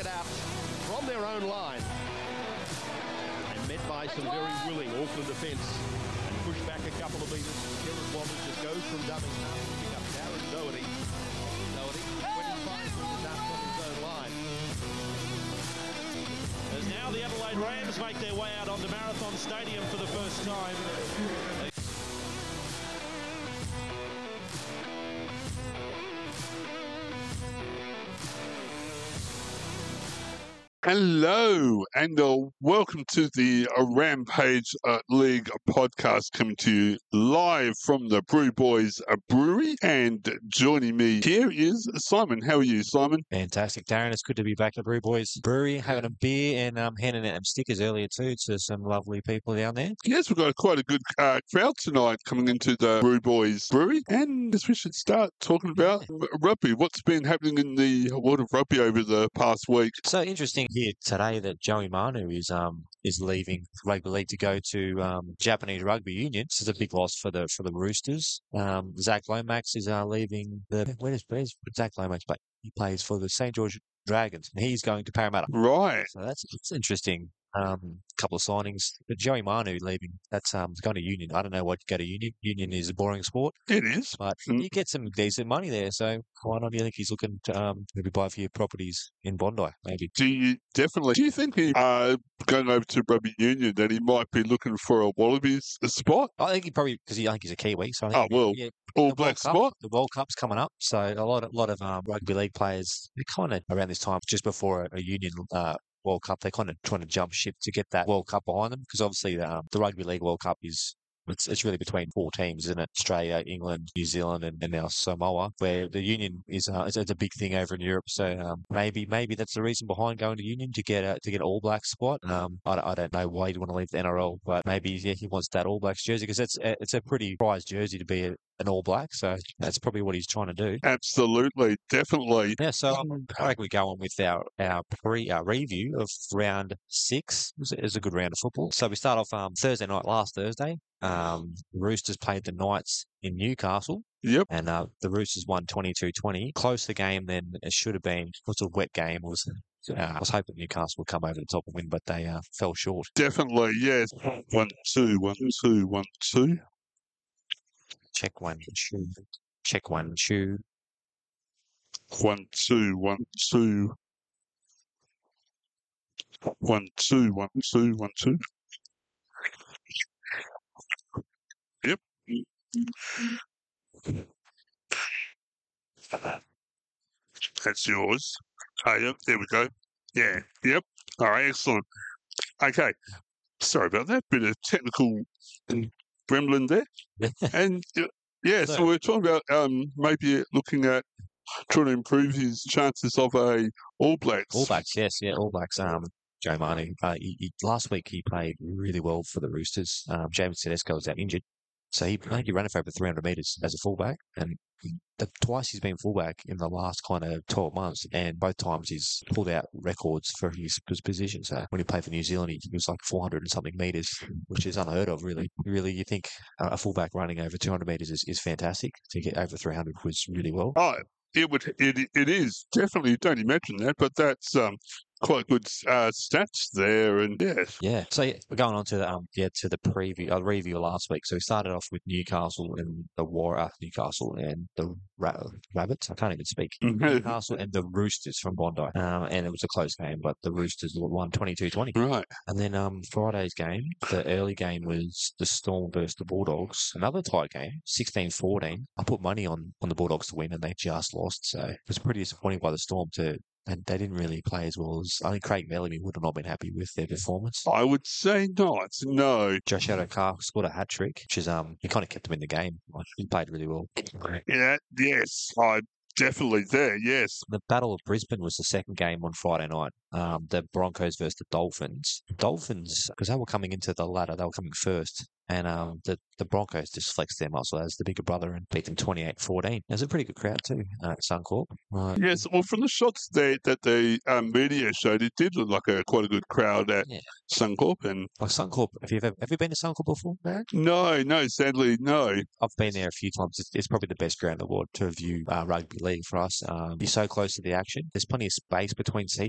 out from their own line. And met by some very willing Auckland defence. And pushed back a couple of metres. Kieran Wobbers just goes from dubbing half to pick up Darren Doherty. Doherty, 25 metres out from his own line. As now the Adelaide Rams make their way out onto Marathon Stadium for the first time. Hello and welcome to the Rampage League podcast, coming to you live from the Brew Boys Brewery. And joining me here is Simon. How are you, Simon? Fantastic, Darren. It's good to be back at the Brew Boys Brewery, having a beer and handing out stickers earlier too to some lovely people down there. Yes, we've got quite a good crowd tonight coming into the Brew Boys Brewery. And we should start talking about rugby. What's been happening in the world of rugby over the past week? So interesting here today that Joey Manu is leaving rugby league to go to Japanese Rugby Union. This is a big loss for the Roosters. Zach Lomax is leaving where's Zach Lomax play? He plays for the St. George Dragons, and he's going to Parramatta. Right. So that's interesting. Couple of signings, but Joey Manu leaving. That's going to Union. I don't know why you go to Union. Union is a boring sport. It is, but you get some decent money there. So why not? Do you think he's looking to maybe buy a few properties in Bondi? Maybe. Do you think he going over to Rugby Union that he might be looking for a Wallabies spot? I think he probably I think he's a Kiwi. So I think All Black spot. The World Cup's coming up, so a lot of rugby league players, they're kind of around this time, just before a Union World Cup, they're kind of trying to jump ship to get that World Cup behind them, because obviously the Rugby League World Cup it's really between four teams, isn't it? Australia, England, New Zealand, and now Samoa, where the Union is it's a big thing over in Europe. So maybe that's the reason behind going to Union, to get an All Blacks spot. I don't know why he'd want to leave the NRL, but maybe he wants that All Blacks jersey, because it's a pretty prized jersey to be an All Black. So that's probably what he's trying to do. Absolutely, definitely. Yeah. So I think we go on with our review of round 6. It was a good round of football. So we start off Thursday night, last Thursday. Roosters played the Knights in Newcastle. Yep. And the Roosters won 22-20. Closer game than it should have been. It was a wet game. I was hoping Newcastle would come over the top and win, but they fell short. Definitely, yes. 1-2, 1-2, 1-2. Check 1, 2. Check 1, 2. 1-2, 1-2. 1-2, 1-2, 1-2. Yep. That's yours. Oh, yep, there we go. Yeah, yep. All right, excellent. Okay. Sorry about that. Bit of technical gremlin there. And so we're talking about maybe looking at trying to improve his chances of a All Blacks. All Blacks, yes, yeah, All Blacks. Joe Manu, last week he played really well for the Roosters. James Tedesco was out injured, so I think he ran for over 300 metres as a fullback, and twice he's been fullback in the last kind of 12 months, and both times he's pulled out records for his position. So when he played for New Zealand, he was like 400 and something metres, which is unheard of, really. Really, you think a fullback running over 200 metres is fantastic. To get over 300 was really well. Oh, it is definitely. Don't imagine that, but that's quite good stats there, and yeah. So we're going on to the review last week. So we started off with Newcastle and Newcastle and the Rabbits. I can't even speak. Newcastle and the Roosters from Bondi, and it was a close game, but the Roosters won 22-20. Right. And then Friday's game, the early game was the Storm versus the Bulldogs. Another tight game, 16-14. I put money on the Bulldogs to win, and they just lost. So it was pretty disappointing by the Storm and they didn't really play as well as I think Craig Bellamy would have not been happy with their performance. I would say not. No. Josh Addo-Carr scored a hat trick, which is he kind of kept them in the game. He played really well. Yeah. Yes. I definitely there. Yes. The Battle of Brisbane was the second game on Friday night. The Broncos versus the Dolphins. Dolphins, because they were coming into the ladder, they were coming first. And the Broncos just flexed their muscle as the bigger brother and beat them 28-14. There's a pretty good crowd too at Suncorp. Yes, well, from the shots that the media showed, it did look like quite a good crowd at Suncorp. And like Suncorp, have you been to Suncorp before, Barry? No, sadly, no. I've been there a few times. It's probably the best ground in the world to view rugby league for us. You're so close to the action. There's plenty of space between seats, so you don't feel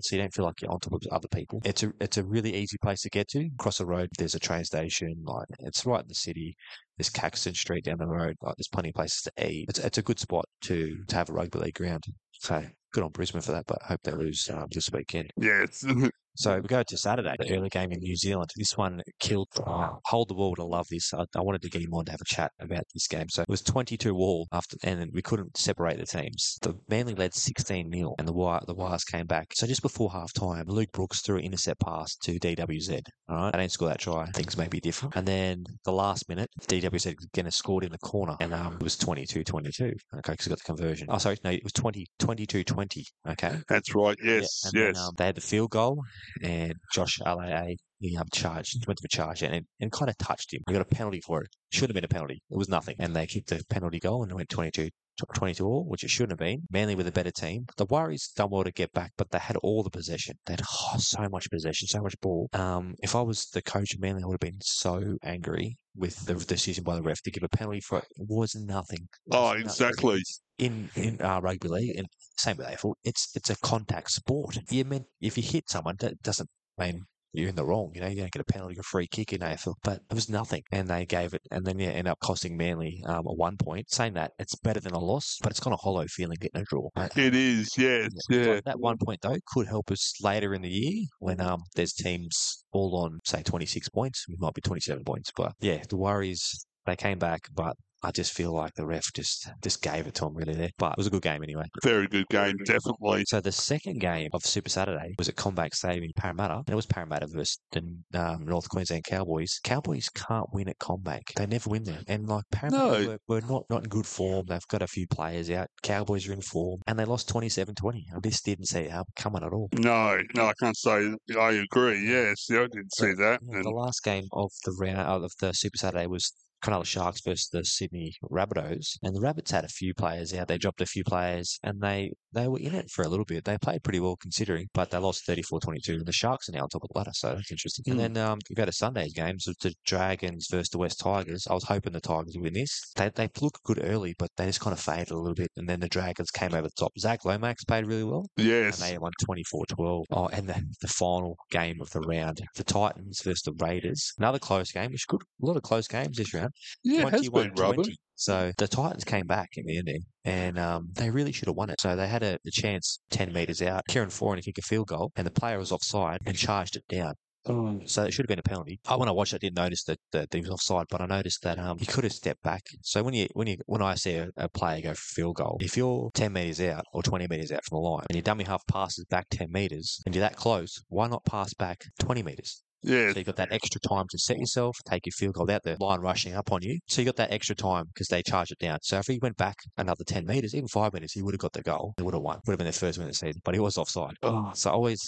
like you're on top of other people. It's a really easy place to get to. Across the road, there's a train station. Like it's right in the city. There's Caxton Street down the road. Like there's plenty of places to eat. It's a good spot to have a rugby league ground. So good on Brisbane for that, but I hope they lose this weekend. Yes. So we go to Saturday, the early game in New Zealand. This one killed. Hold the Wall would have loved this. I wanted to get him on to have a chat about this game. So it was 22-all after, and we couldn't separate the teams. The Manly led 16-0, and the Wires came back. So just before half time, Luke Brooks threw an intercept pass to DWZ. All right, they didn't score that try. Things may be different. And then the last minute, DWZ again scored in the corner, and it was 22-22. Okay, because he got the conversion. Oh, sorry, no, it was 22-20. Okay, That's right. Yes, yeah, yes. Then, they had the field goal. And Josh Alaa, he went to charge it and kind of touched him. We got a penalty for it. Should have been a penalty. It was nothing. And they kicked the penalty goal and it went 22-all, which it shouldn't have been. Manly with a better team. The Warriors done well to get back, but they had all the possession. They had so much possession, so much ball. If I was the coach of Manly, I would have been so angry with the decision by the ref to give a penalty for it. It was nothing. Oh, exactly. In rugby league, and same with AFL, it's a contact sport. If you hit someone, that doesn't mean you're in the wrong. You don't get a penalty or free kick in AFL, but it was nothing, and they gave it, and then ended up costing Manly a 1 point. Saying that it's better than a loss, but it's kind of hollow feeling getting a draw. Right? It is, yes, yeah. That 1 point though could help us later in the year when there's teams all on say 26 points. We might be 27 points, but yeah, the Warriors they came back, but I just feel like the ref just gave it to him really there. But it was a good game anyway. Very good game, definitely. So the second game of Super Saturday was at CommBank Stadium in Parramatta. And it was Parramatta versus the North Queensland Cowboys. Cowboys can't win at CommBank. They never win there. And like Parramatta were not in good form. They've got a few players out. Cowboys are in form. And they lost 27-20. I just didn't see it coming at all. No, I can't say I agree. Yes, I didn't see that. The last game of the round of the Super Saturday was Cronulla Sharks versus the Sydney Rabbitohs, and the Rabbits had a few players out. They dropped a few players, and they were in it for a little bit. They played pretty well considering, but they lost 34-22. And the Sharks are now on top of the ladder, so that's interesting. And then we go to Sunday's games of the Dragons versus the West Tigers. I was hoping the Tigers would win this. They looked good early, but they just kind of faded a little bit, and then the Dragons came over the top. Zach Lomax played really well. Yes. And they won 24-12. Oh, and the final game of the round, the Titans versus the Raiders. Another close game. Which good. A lot of close games this round. Yeah, it has been, Robin. So the Titans came back in the ending, and they really should have won it. So they had a chance 10 metres out. Kieran Foran kicked a field goal, and the player was offside and charged it down. So it should have been a penalty. When I watched it, I didn't notice that he was offside, but I noticed that he could have stepped back. So when I see a player go for a field goal, if you're 10 metres out or 20 metres out from the line, and your dummy half passes back 10 metres, and you're that close, why not pass back 20 metres? Yeah. So you've got that extra time to set yourself, take your field goal without the line rushing up on you. So you got that extra time because they charged it down. So if he went back another 10 metres, even 5 metres, he would have got the goal. He would have won. Would have been their first win of the season, but he was offside. So always,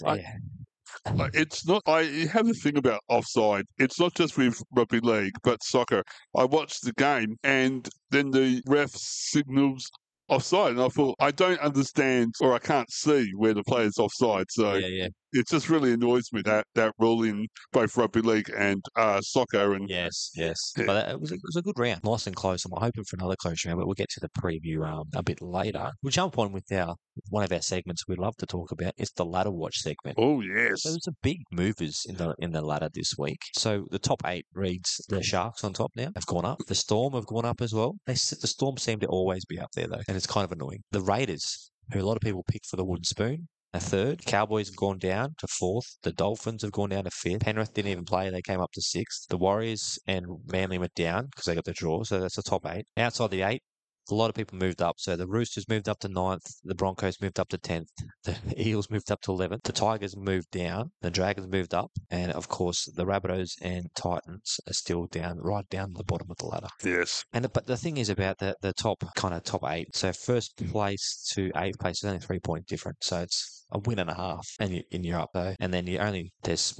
It's not. I have a thing about offside. It's not just with rugby league, but soccer. I watched the game, and then the ref signals offside, and I thought I don't understand, or I can't see where the player's offside. So it just really annoys me that rule in both rugby league and soccer. And yes. But it was a good round, nice and close. I'm hoping for another close round, but we'll get to the preview a bit later. We'll jump on with one of our segments we love to talk about. It's the ladder watch segment. Oh yes, so there's some big movers in the ladder this week. So the top 8 reads the Sharks on top now. Have gone up. The Storm have gone up as well. The Storm seem to always be up there though, and it's kind of annoying. The Raiders, who a lot of people pick for the wooden spoon, a 3rd. Cowboys have gone down to 4th. The Dolphins have gone down to 5th. Penrith didn't even play. They came up to 6th. The Warriors and Manly went down because they got the draw. So that's the top 8. Outside the 8, a lot of people moved up. So the Roosters moved up to 9th. The Broncos moved up to 10th. The Eels moved up to 11th. The Tigers moved down. The Dragons moved up. And, of course, the Rabbitohs and Titans are still right down the bottom of the ladder. Yes. But the thing is about the top 8. So first place to 8th place is only 3 point difference. So it's a win and a half, and you're up though. And then there's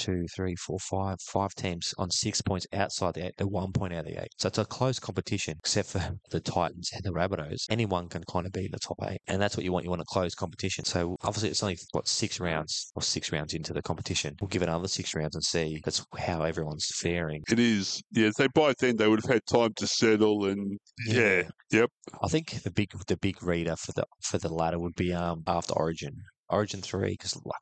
5 teams on 6 points outside the 8. They're 1 point out of the 8. So it's a close competition, except for the Titans and the Rabbitohs. Anyone can kind of be in the top 8, and that's what you want. You want a close competition. So obviously it's only 6 rounds into the competition. We'll give it another 6 rounds and see that's how everyone's faring. It is. Yeah, so by then they would have had time to settle and yep. I think the big reader for the ladder would be after Origin 3, because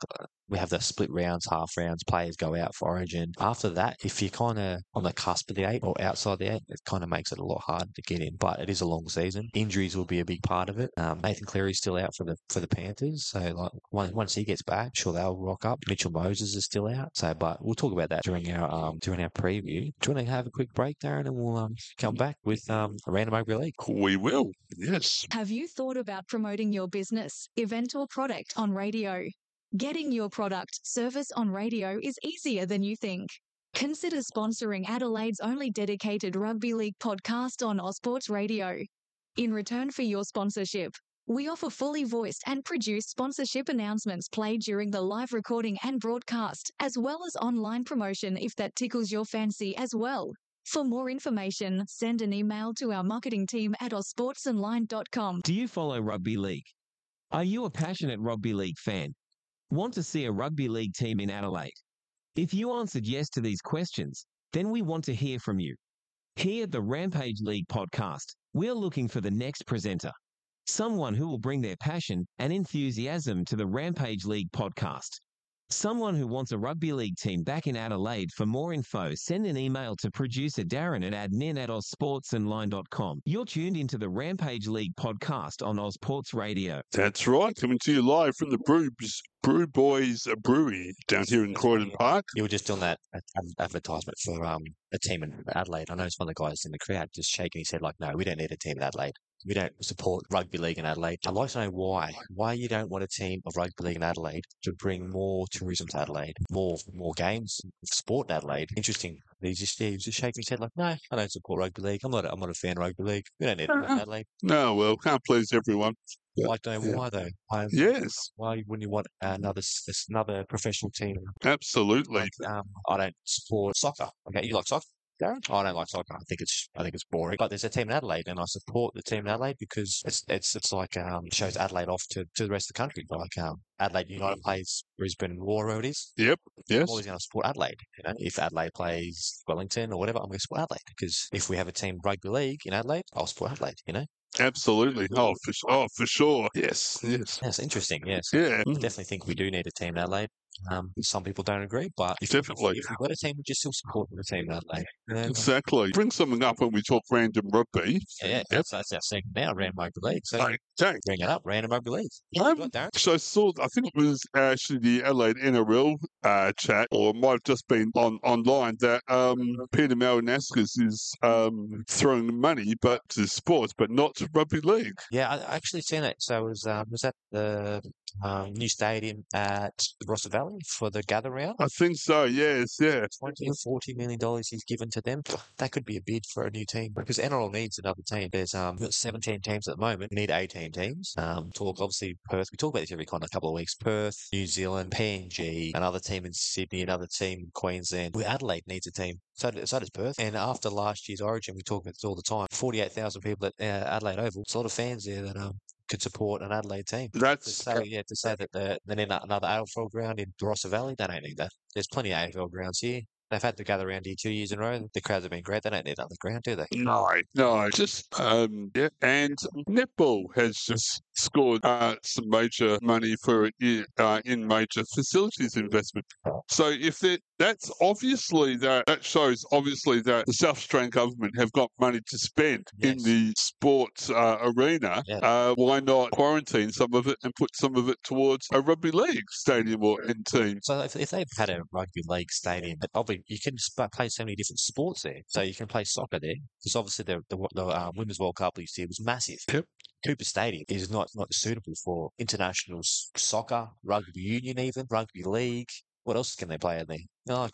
we have the split rounds, half rounds, players go out for Origin. After that, if you're kind of on the cusp of the 8 or outside the 8, it kind of makes it a lot harder to get in. But it is a long season. Injuries will be a big part of it. Nathan Cleary's still out for the Panthers, so like once he gets back, sure they'll rock up. Mitchell Moses is still out, so but we'll talk about that during our preview. Do you want to have a quick break, Darren, and we'll come back with a random rugby league? We will, yes. Have you thought about promoting your business, event, or product on radio? Getting your product, service on radio is easier than you think. Consider sponsoring Adelaide's only dedicated rugby league podcast on Ausports Radio. In return for your sponsorship, we offer fully voiced and produced sponsorship announcements played during the live recording and broadcast, as well as online promotion if that tickles your fancy as well. For more information, send an email to our marketing team at ausportsonline.com. Do you follow rugby league? Are you a passionate rugby league fan? Want to see a rugby league team in Adelaide? If you answered yes to these questions, then we want to hear from you. Here at the Rampage League podcast, we're looking for the next presenter. Someone who will bring their passion and enthusiasm to the Rampage League podcast. Someone who wants a rugby league team back in Adelaide. For more info, send an email to producer Darren at admin@ausportsonline.com. You're tuned into the Rampage League podcast on Ausports Radio. That's right, coming to you live from the Brew Boys Brewery down here in Croydon Park. You were just doing that advertisement for a team in Adelaide. I noticed one of the guys in the crowd just shaking his head like, no, we don't need a team in Adelaide. We don't support rugby league in Adelaide. I'd like to know why you don't want a team of rugby league in Adelaide to bring more tourism to Adelaide, more games, sport in Adelaide. Interesting. He was just shaking his head like, no, I don't support rugby league. I'm not a fan of rugby league. We don't need it in Adelaide. No, well, can't please everyone. I'd like to know why though. Yes. Why wouldn't you want another professional team? Absolutely. Like, I don't support soccer. Okay, you like soccer? Darren? I don't like soccer. I think it's boring. But there's a team in Adelaide, and I support the team in Adelaide because it's like it shows Adelaide off to the rest of the country. Like Adelaide United plays Brisbane Roar, whatever it is. Yep. Yes. I'm always going to support Adelaide. You know, if Adelaide plays Wellington or whatever, I'm going to support Adelaide because if we have a team rugby league in Adelaide, I'll support Adelaide. You know. Absolutely. Oh, for sure. Yes. That's interesting. Yes. Yeah. I definitely think we do need a team in Adelaide. Some people don't agree, but if you've got a team, would you still support the team in Adelaide? Exactly. Bring something up when we talk random rugby. Yeah, yep. That's our segment now, random rugby league. So okay. Bring it up, random rugby league. So I saw, I think it was actually the Adelaide NRL chat, or it might have just been online, that Peter Malinauskas is throwing money to sports, but not to rugby league. Yeah, I actually seen it. So it was that the new stadium at the Barossa Valley for the gather round? I think so, yes, yeah. $20 or $40 million he's given to them. That could be a bid for a new team because NRL needs another team. There's we've got 17 teams at the moment. We need 18 teams. Talk obviously Perth. We talk about this every kind of couple of weeks. Perth, New Zealand, PNG, another team in Sydney, another team in Queensland. Adelaide needs a team. So does Perth. And after last year's Origin, we talk about this all the time. 48,000 people at Adelaide Oval. It's a lot of fans there that could support an Adelaide team. To say that they need another AFL ground in Barossa Valley, they don't need that. There's plenty of AFL grounds here. They've had to gather around here 2 years in a row. The crowds have been great. They don't need another ground, do they? No. Just yeah. And netball has just scored some major money for it in major facilities investment. So if that's obviously that shows obviously that the South Australian government have got money to spend in the sports arena. Yeah. Why not quarantine some of it and put some of it towards a rugby league stadium or team? So if they've had a rugby league stadium, obviously you can play so many different sports there. So you can play soccer there because obviously the Women's World Cup this year was massive. Yep. Cooper Stadium is not suitable for international soccer, rugby union, even rugby league. What else can they play in there?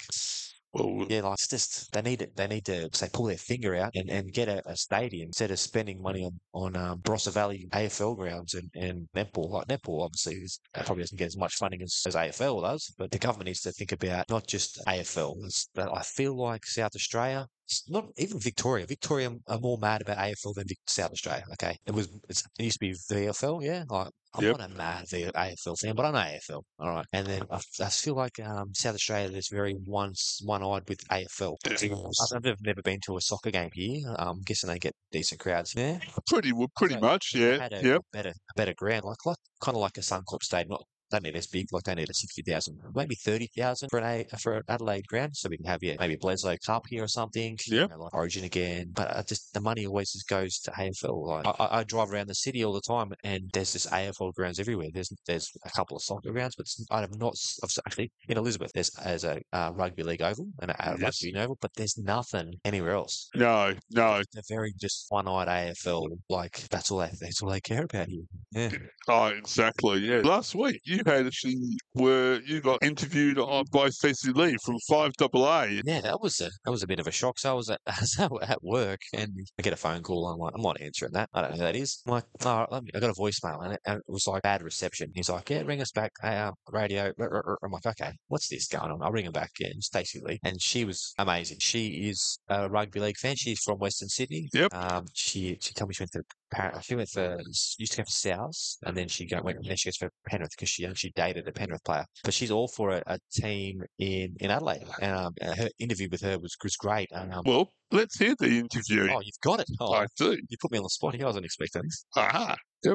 It's just they need to say pull their finger out and get a stadium instead of spending money on Barossa Valley AFL grounds and netball. Like netball, obviously, probably doesn't get as much funding as AFL does, but the government needs to think about not just AFL. I feel like South Australia. Not even Victoria. Victoria are more mad about AFL than South Australia. Okay, it used to be VFL. Yeah, I'm not a mad AFL fan, but I know AFL. All right, and then I feel like South Australia is very one-eyed with AFL. I've never been to a soccer game here. I'm guessing they get decent crowds. Yeah, pretty much. Yeah, a better ground, like kind of like a Suncorp Stadium. don't need as big, like they need a 60,000, maybe 30,000 for an Adelaide ground, so we can have maybe Bledsoe Cup here or something. Yeah. Like Origin again. But just the money always just goes to AFL. Like I drive around the city all the time, and there's just AFL grounds everywhere. There's a couple of soccer grounds, but I have not actually in Elizabeth. There's a rugby league oval and a rugby union oval, but there's nothing anywhere else. No. They're very just one-eyed AFL. Like that's all they care about here. Yeah. Oh, exactly. Yeah. Last week you you got interviewed by Stacey Lee from 5AA. Yeah, that was a bit of a shock. So I was at work and I get a phone call. I'm not answering that. I don't know who that is. I'm like, oh, I got a voicemail and it was like bad reception. He's like, yeah, ring us back. Radio. I'm like, okay, what's this going on? I'll ring him back. Yeah, Stacey Lee, and she was amazing. She is a rugby league fan. She's from Western Sydney. Yep. She told me she used to go to South, and then she goes for Penrith because she dated a Penrith player. But she's all for a team in Adelaide, and her interview with her was great. Well, let's hear the interview. Oh, you've got it. Oh, I do. You put me on the spot here. I wasn't expecting this. Aha. Yep.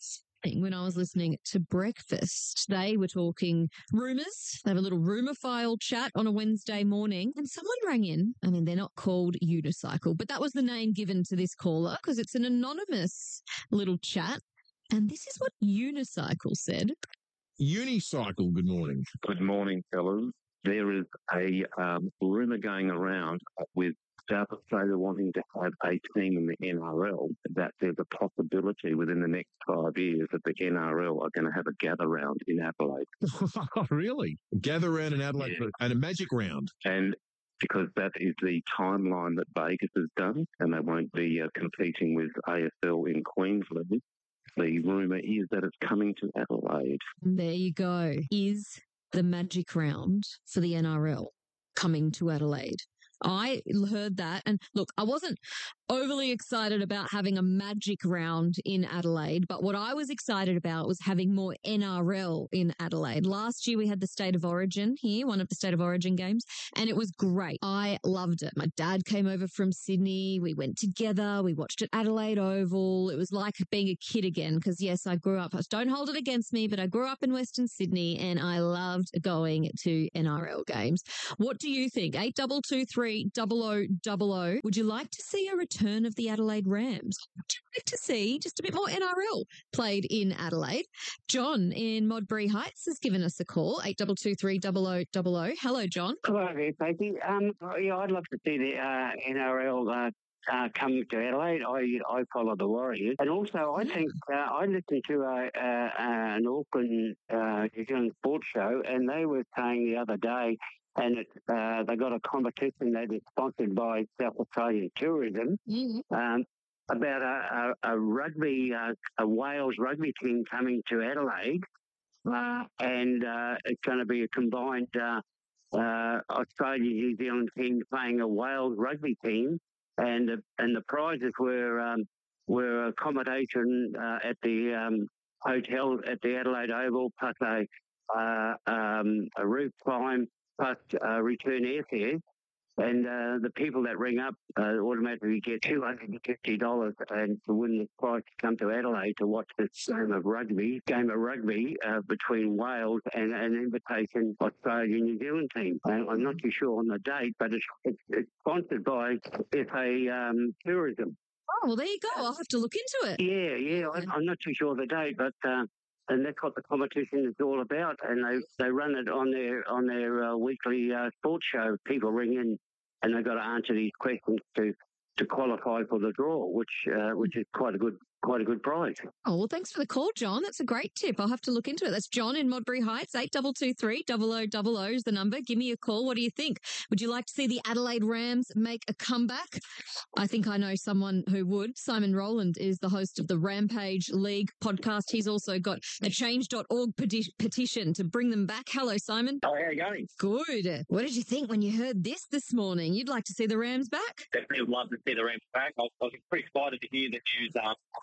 When I was listening to Breakfast, they were talking rumours. They have a little rumour file chat on a Wednesday morning, and someone rang in. I mean, they're not called Unicycle, but that was the name given to this caller because it's an anonymous little chat. And this is what Unicycle said. Unicycle, good morning. Good morning, fellas. There is a rumour going around with South Australia wanting to have a team in the NRL, that there's a possibility within the next 5 years that the NRL are going to have a gather round in Adelaide. Really? Gather round in Adelaide and a magic round? And because that is the timeline that Vegas has done, and they won't be competing with AFL in Queensland, the rumour is that it's coming to Adelaide. There you go. Is the magic round for the NRL coming to Adelaide? I heard that, and look, I wasn't overly excited about having a magic round in Adelaide, but what I was excited about was having more NRL in Adelaide. Last year we had the State of Origin here, one of the State of Origin games, and it was great. I loved it. My dad came over from Sydney. We went together. We watched at Adelaide Oval. It was like being a kid again because, yes, I grew up. Don't hold it against me, but I grew up in Western Sydney and I loved going to NRL games. What do you think? 8223 0000. Would you like to see a return of the Adelaide Rams? Would you like to see just a bit more NRL played in Adelaide? John in Modbury Heights has given us a call, 8223 0000. Hello, John. Hello there, Sophie. Yeah, I'd love to see the NRL come to Adelaide. I follow the Warriors, and also I think I listened to an Auckland New Zealand sports show, and they were saying the other day, and they got a competition that is sponsored by South Australian Tourism about a Wales rugby team coming to Adelaide, and it's going to be a combined Australian New Zealand team playing a Wales rugby team, and the prizes were accommodation at the hotel at the Adelaide Oval, plus a roof climb, plus return airfares. And the people that ring up automatically get $250 and to win this prize to come to Adelaide to watch this game of rugby between Wales and an invitation Australia-New Zealand team. I'm not too sure on the date, but it's sponsored by FA Tourism. Oh, well, there you go. I'll have to look into it. Yeah. I'm not too sure of the date, but and that's what the competition is all about. And they run it on their weekly sports show. People ring in and they've got to answer these questions to qualify for the draw, which is quite a good prize. Oh, well, thanks for the call, John. That's a great tip. I'll have to look into it. That's John in Modbury Heights, 8223 0000 is the number. Give me a call. What do you think? Would you like to see the Adelaide Rams make a comeback? I think I know someone who would. Simon Rowland is the host of the Rampage League podcast. He's also got a change.org petition to bring them back. Hello, Simon. Oh, how are you going? Good. What did you think when you heard this morning? You'd like to see the Rams back? Definitely would love to see the Rams back. I was pretty excited to hear the news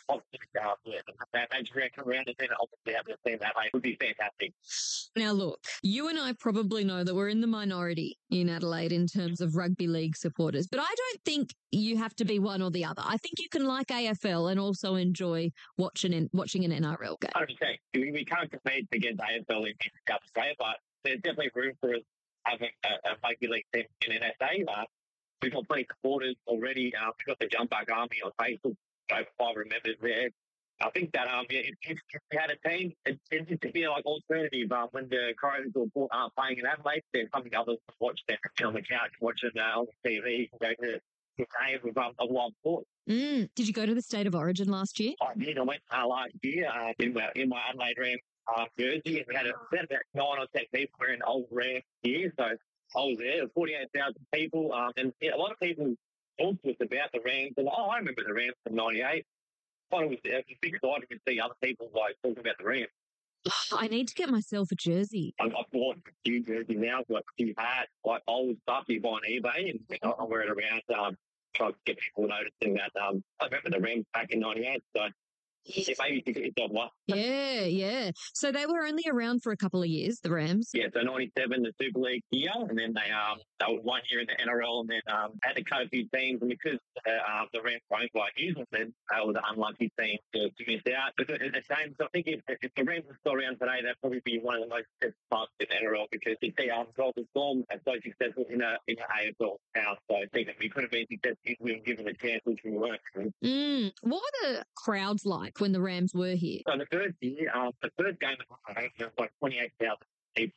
that Magic Round come around and then obviously have the team that way would be fantastic. Now, look, you and I probably know that we're in the minority in Adelaide in terms of rugby league supporters, but I don't think you have to be one or the other. I think you can like AFL and also enjoy watching an NRL game. 100%. We can't compete against AFL in South Australia, but there's definitely room for us having a rugby league team in NSA. We've got plenty of supporters already. We've got the Jump Back Army on Facebook, over 500 members there. I think that if we had a team, it'd be like alternative. When the Crows aren't playing in Adelaide, there's something others to watch them on the couch, watching on the TV, go to the game with a live sport. Did you go to the State of Origin last year? I did. I went last year in my Adelaide Rams jersey, and we had about 9 or 10 people wearing old Rams gear. So I was there, 48,000 people, and a lot of people talked to us about the Rams. And I remember the Rams from '98. I thought it was big exciting to see other people talking about the Rams. I need to get myself a jersey. I've bought a few jerseys now, like a few hats, like old stuff you buy on eBay, and I wear it around, try to get people noticing that. I remember the Rams back in '98, so maybe you could get yourself one. Yeah. So they were only around for a couple of years, the Rams. Yeah, so '97, the Super League year, and then they were 1 year in the NRL, and then had to cut a few teams, and because the Rams weren't like usual, then they were the unlucky team to miss out. But at the same, so I think if the Rams were still around today, they'd probably be one of the most successful parts in the NRL, because you see Golden Storm are so successful in the AFL now. So I think that we could have been successful if we were given a chance, which we weren't. What were the crowds like when the Rams were here? So the first year, the first game was like 28,000 people.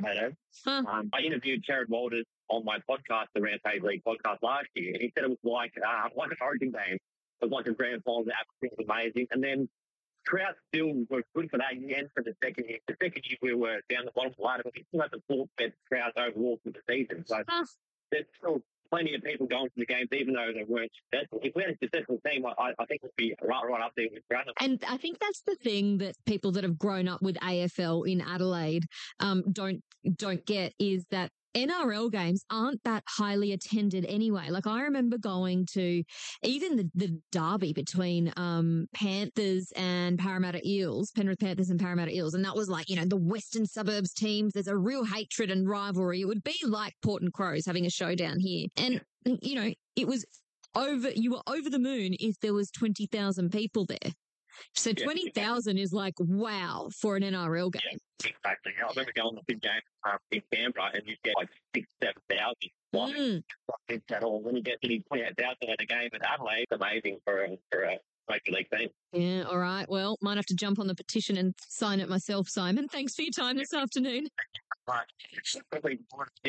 I interviewed Jared Walters on my podcast, the Rampage League podcast last year, and he said it was like an Origin game. It was like a grand final. The atmosphere was amazing. And then crowds still were good for that year and for the second year. The second year we were down the bottom of the ladder, but we still had the fourth best crowds overall for the season. So there's still plenty of people going to the games, even though they weren't successful. If we had a successful team, I think we'd be right up there with Brandon. And I think that's the thing that people that have grown up with AFL in Adelaide don't get, is that NRL games aren't that highly attended anyway. Like, I remember going to even the derby between Panthers and Parramatta Eels, Penrith Panthers and Parramatta Eels, and that was like, the Western Suburbs teams. There's a real hatred and rivalry. It would be like Port and Crows having a showdown here. And, it was you were over the moon if there was 20,000 people there. So 20,000 is like, wow, for an NRL game. Yeah, exactly. I remember going to the big game in Canberra, and you get like 6,000-7,000. At all. When you get 28,000 at a game in Adelaide, it's amazing for a rugby league team. Yeah, all right. Well, might have to jump on the petition and sign it myself, Simon. Thanks for your time this afternoon. Right. Probably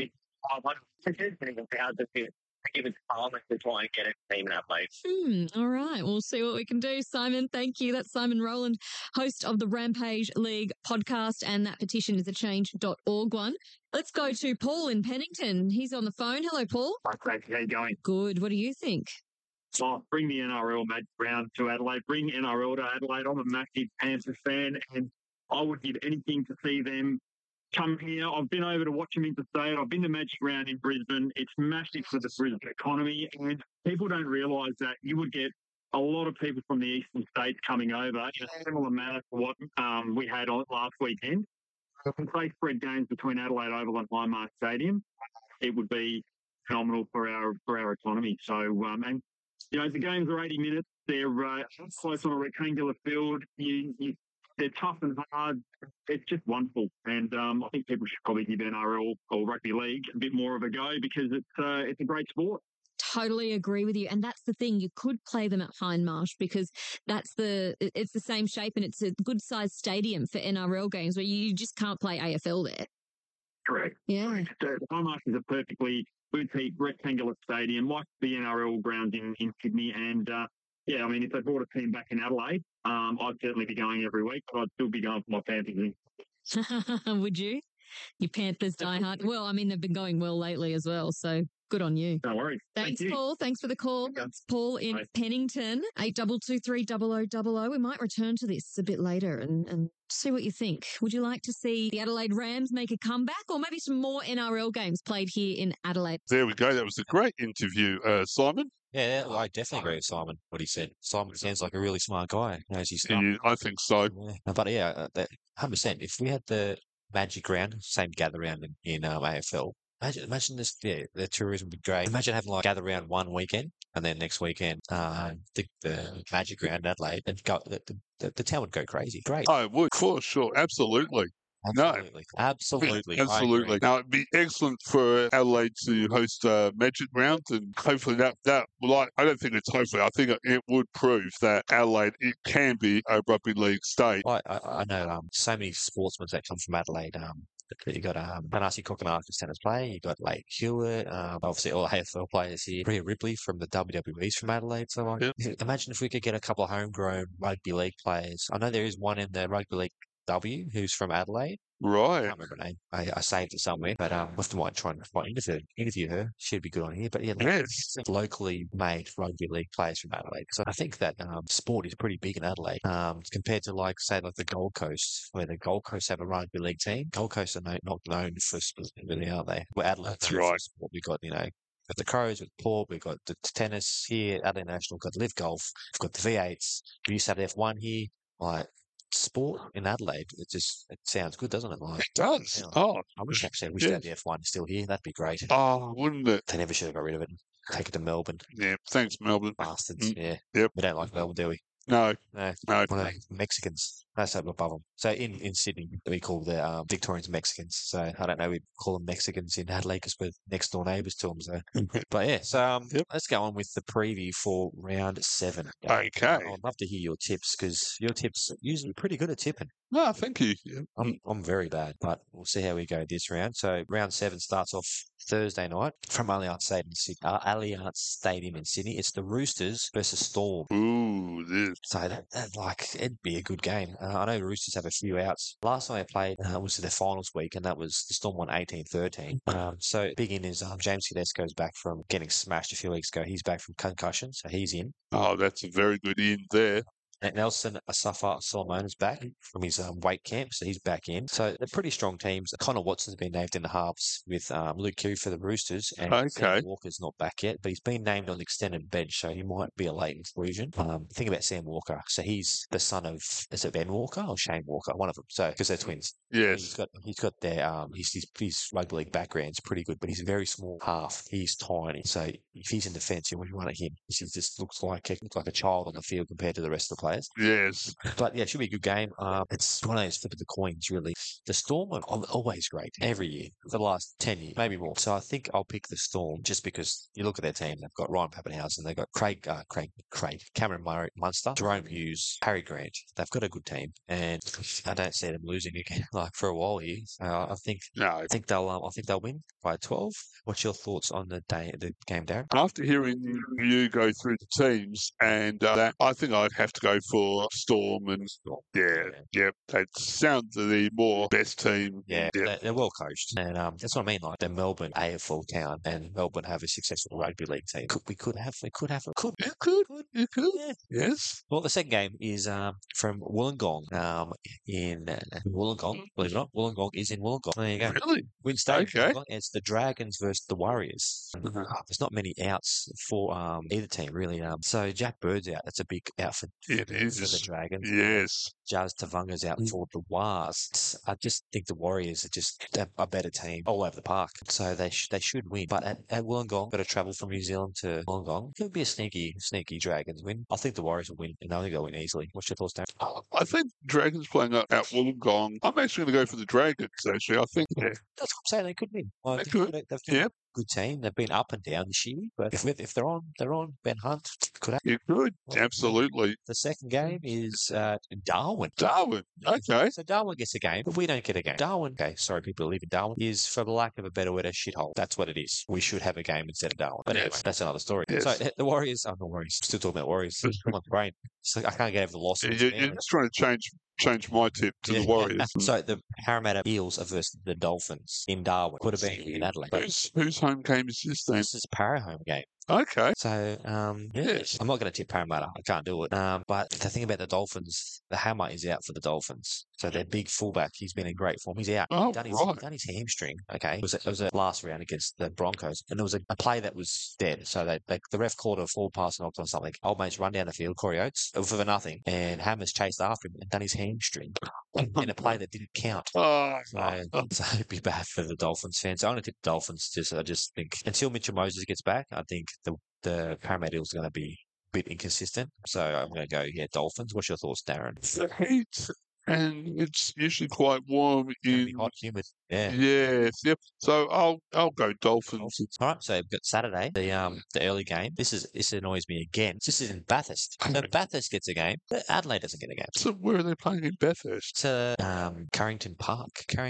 500,000 to give it time to try and get a team in Adelaide. All right. We'll see what we can do. Simon, thank you. That's Simon Rowland, host of the Rampage League podcast, and that petition is a change.org one. Let's go to Paul in Pennington. He's on the phone. Hello, Paul. Hi, Craig. How you going? Good. What do you think? Oh, bring the NRL Magic Round to Adelaide. Bring NRL to Adelaide. I'm a massive Panthers fan, and I would give anything to see them come here. I've been over to watch them interstate. I've been to Magic Round in Brisbane. It's massive for the Brisbane economy, and people don't realise that you would get a lot of people from the eastern states coming over in a similar manner to what we had on last weekend. If we play spread games between Adelaide Oval and Highmark Stadium, it would be phenomenal for our economy. So, and the games are 80 minutes. They're close on a rectangular field. They're tough and hard. It's just wonderful. And I think people should probably give NRL or rugby league a bit more of a go, because it's a great sport. Totally agree with you. And that's the thing. You could play them at Hindmarsh, because it's the same shape, and it's a good sized stadium for NRL games where you just can't play AFL there. Correct. Yeah. Hindmarsh is a perfectly boutique rectangular stadium like the NRL grounds in Sydney. And if they brought a team back in Adelaide, I'd certainly be going every week, but I'd still be going for my Panthers. Would you? Your Panthers diehard. Well, they've been going well lately as well, so good on you. No worries. Thanks, Thank you. Paul. Thanks for the call. It's Paul in Pennington, 8223 We might return to this a bit later and see what you think. Would you like to see the Adelaide Rams make a comeback, or maybe some more NRL games played here in Adelaide? There we go. That was a great interview, Simon. Yeah, I definitely agree with Simon, what he said. Simon sounds like a really smart guy. Knows his stuff. Yeah, I think so. Yeah. But yeah, 100%. If we had the Magic Round, same gather round in AFL, imagine this, yeah, the tourism would be great. Imagine having like gather round one weekend and then next weekend, the Magic Round in Adelaide, and the town would go crazy. Great. I would, for sure. Absolutely. No. Absolutely. Absolutely. I Absolutely. agree. Now, it'd be excellent for Adelaide to host a Magic Round, and hopefully that like, I don't think it's hopefully, I think it would prove that Adelaide, it can be a rugby league state. I know so many sportsmen that come from Adelaide. You got Manasi Kokonakis tennis player. You got Lake Hewitt. Obviously all AFL players here. Rhea Ripley from the WWE's from Adelaide. So like, imagine if we could get a couple of homegrown rugby league players. I know there is one in the rugby league W who's from Adelaide. I Right. can't remember her name. I saved it somewhere, but with might try and interview her. She'd be good on here. But yeah, Yes. locally made rugby league players from Adelaide. So I think that sport is pretty big in Adelaide compared to like say like the Gold Coast, where the Gold Coast have a rugby league team. Gold Coast are not known for sport, really, are they? Well, Adelaide, That's right. sport. We got got the Crows, with Port, we've got the tennis here, Adelaide National, got Live Golf, we've got the V8s. We used to have F1 here. Like sport in Adelaide, it sounds good, doesn't it? Like It does. yeah, Oh, I wish actually yeah. the F1 still here. That'd be great. Oh, wouldn't it? They never should have got rid of it. Take it to Melbourne. Yeah. Thanks, Melbourne. Bastards. Yeah. Yep. We don't like Melbourne, do we? No. No. No. Well, Mexicans. That's up above them. So in Sydney, we call the Victorians Mexicans. So I don't know, we call them Mexicans in Adelaide because we're next door neighbours to them. So, but yeah, so let's go on with the preview for round 7. Okay. I'd love to hear your tips because your tips are usually pretty good at tipping. No, thank you. I'm very bad, but we'll see how we go this round. So round 7 starts off Thursday night from Allianz Stadium in Sydney. It's the Roosters versus Storm. Ooh, this. So that like it'd be a good game. I know the Roosters have a few outs. Last time they played was their finals week, and that was the Storm won 18-13. So big in is James Tedesco's back from getting smashed a few weeks ago. He's back from concussion, so he's in. Oh, that's a very good in there. And Nelson Asafa Solomon is back from his weight camp, so he's back in. So they're pretty strong teams. Connor Watson's been named in the halves with Luke Kew for the Roosters, and Sam Walker's not back yet, but he's been named on the extended bench, so he might be a late inclusion. Think about Sam Walker. So he's the son of, is it Ben Walker or Shane Walker? One of them. So because they're twins. Yes. He's got their his rugby league background's pretty good, but he's a very small half. He's tiny, so if he's in defence, you want to run at him. He just looks like a child on the field compared to the rest of the players. Yes. But yeah, it should be a good game. It's one of those flip of the coins, really. The Storm are always great every year for the last 10 years, maybe more. So I think I'll pick the Storm just because you look at their team. They've got Ryan Pappenhausen, they've got Cameron Murray, Munster, Jerome Hughes, Harry Grant. They've got a good team, and I don't see them losing again like for a while here. So I think they'll win by 12. What's your thoughts on the game, Darren? After hearing you go through the teams and that, I think I'd have to go for Storm and yep, they sound the more best team. Yeah, they're well coached, and that's what I mean. Like they're Melbourne AFL town, and Melbourne have a successful rugby league team. You could. Yeah. Yes. Well, the second game is from Wollongong. In Wollongong, believe it or not, Wollongong is in Wollongong. There you go. Really? Win Stadium. Okay. It's the Dragons versus the Warriors. There's not many outs for either team really. So Jack Bird's out. That's a big out for the Dragons. Yes. Jazz Tavunga's out for the Wars. I just think the Warriors are just a better team all over the park. So they should win. But at Wollongong, got to travel from New Zealand to Wollongong. It could be a sneaky Dragons win. I think the Warriors will win, and I think they'll win easily. What's your thoughts, Darren? I think Dragons playing at Wollongong. I'm actually going to go for the Dragons, actually. I think. Yeah. That's what I'm saying. They could win. They could. They've good team. They've been up and down this year, but if they're on, they're on. Ben Hunt could have. You could, absolutely. The second game is Darwin. Darwin, okay. So Darwin gets a game, but we don't get a game. Darwin, okay, sorry, people who live in Darwin, is, for the lack of a better word, a shithole. That's what it is. We should have a game instead of Darwin. But anyway, that's another story. Yes. So the Warriors, not Warriors, still talking about Warriors. Come on, brain. So I can't get over the loss. You're just trying to change my tip to the Warriors. So the Parramatta Eels are versus the Dolphins in Darwin. Could have been in Adelaide. Whose home game is this then? This is a Para home game. Okay. So, yes. I'm not going to tip Parramatta. I can't do it. But the thing about the Dolphins, the hammer is out for the Dolphins. So their big fullback, he's been in great form. He's out. Oh, He's right. done his hamstring. Okay, it was a last round against the Broncos, and there was a play that was dead. So the ref called a forward pass knocked on something. Old mate's run down the field, Corey Oates, for nothing, and Hammers chased after him and done his hamstring in a play that didn't count. Oh, So it'd be bad for the Dolphins fans. I only tip the Dolphins. I just think until Mitchell Moses gets back, I think the Parramatta Eagles are going to be a bit inconsistent. So I'm going to go, Dolphins. What's your thoughts, Darren? the heat, and it's usually quite warm It'll be in. hot, humid. Yeah. Yes, yep. So I'll go Dolphins. All right, so we've got Saturday, the early game. This annoys me again. This is in Bathurst. So Bathurst gets a game, but Adelaide doesn't get a game. So where are they playing in Bathurst? It's Carrington Park